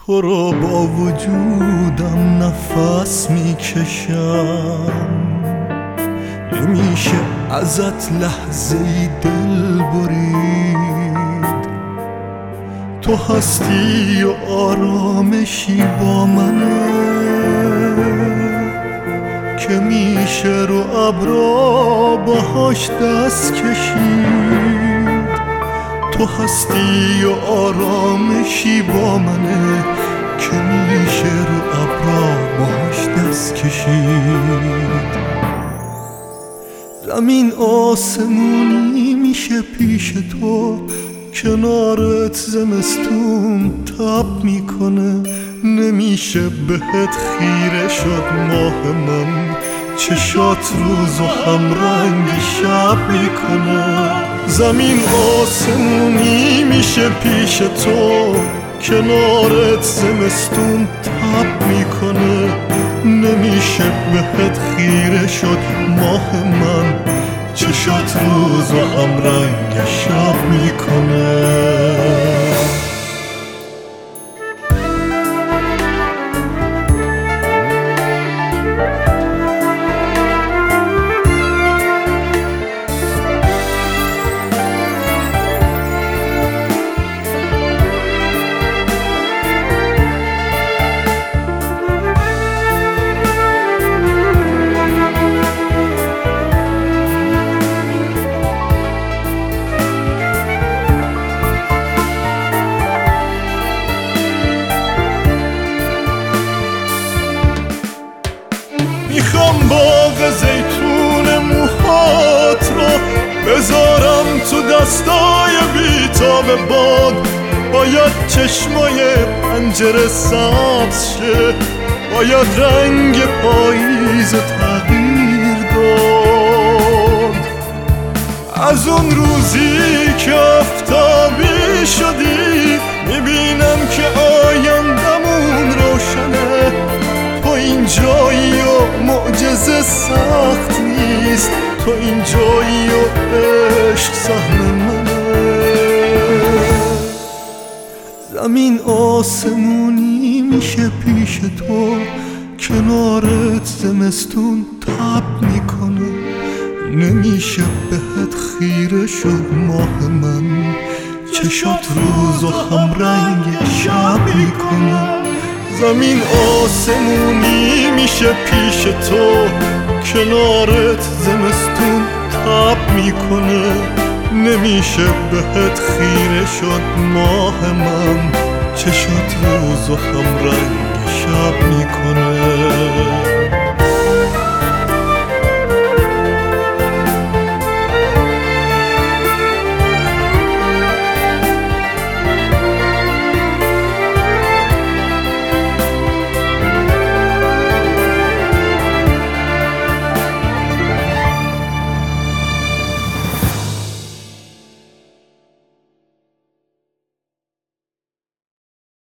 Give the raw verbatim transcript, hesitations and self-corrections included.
تو رو با وجودم نفس میکشم، نمیشه ازت لحظه‌ای دل برید. تو هستی و آرامشی با منه که میشه رو ابرا باهاش دست کشید. تو هستی و آرامشی با منه که میشه رو ابرا باهاش دست کشید. زمین آسمونی میشه پیش تو، کنارت زمستون تب میکنه. نمیشه بهت خیره شد ماه من، چشات روز و همرنگ شب میکنه. زمین آسمونی میشه پیش تو، کنارت زمستون تب میکنه. نمیشه بهت خیره شد ماه من، چشات روز و همرنگ شب میکنه. میخوام باغ زیتون موهات رو بذارم تو دستای بیتاب باد. باید چشمای پنجره سبز شه، باید رنگ پاییز تغییر داد. از اون روزی که آفتابی شدی میبینم که آیندمون روشنه. تو اینجایی و معجزه سخت نیست، تو اینجایی و عشق سهم منه. زمین آسمونی میشه پیش تو، کنارت زمستون تب میکنه. نمیشه بهت خیره شد ماه من، چشات روز و همرنگ شب میکنه. زمین آسمونی میشه پیش تو، کنارت زمستون تب میکنه. نمیشه بهت خیره شد ماه من، چشات روز و همرنگ شب میکنه.